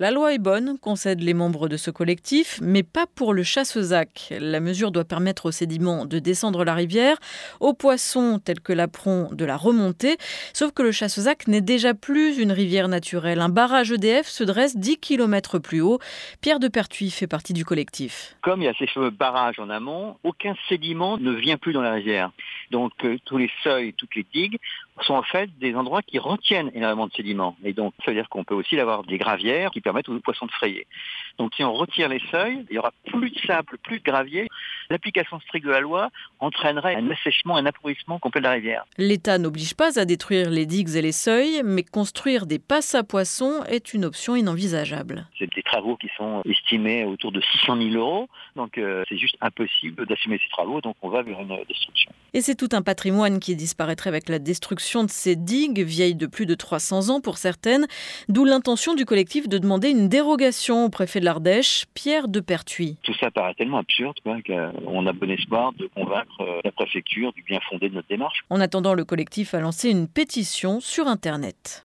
La loi est bonne, concèdent les membres de ce collectif, mais pas pour le Chassezac. La mesure doit permettre aux sédiments de descendre la rivière, aux poissons tels que l'apron de la remonter. Sauf que le Chassezac n'est déjà plus une rivière naturelle. Un barrage EDF se dresse 10 km plus haut. Pierre de Pertuis fait partie du collectif. Comme il y a ces fameux barrages en amont, aucun sédiment ne vient plus dans la rivière. Donc tous les seuils, toutes les digues sont en fait des endroits qui retiennent énormément de sédiments. Et donc ça veut dire qu'on peut aussi avoir des gravières qui permettent aux poissons de frayer. Donc si on retire les seuils, il n'y aura plus de sable, plus de gravier. L'application stricte de la loi entraînerait un assèchement, un appauvrissement complet de la rivière. L'État n'oblige pas à détruire les digues et les seuils, mais construire des passes à poissons est une option inenvisageable. C'est des travaux qui sont estimés autour de 600 000 euros. Donc c'est juste impossible d'assumer ces travaux. Donc on va vers une destruction. Et c'est tout un patrimoine qui disparaîtrait avec la destruction de ces digues, vieilles de plus de 300 ans pour certaines, d'où l'intention du collectif de demander une dérogation au préfet de l'Ardèche, Pierre de Pertuis. Tout ça paraît tellement absurde qu'on a bon espoir de convaincre la préfecture du bien fondé de notre démarche. En attendant, le collectif a lancé une pétition sur Internet.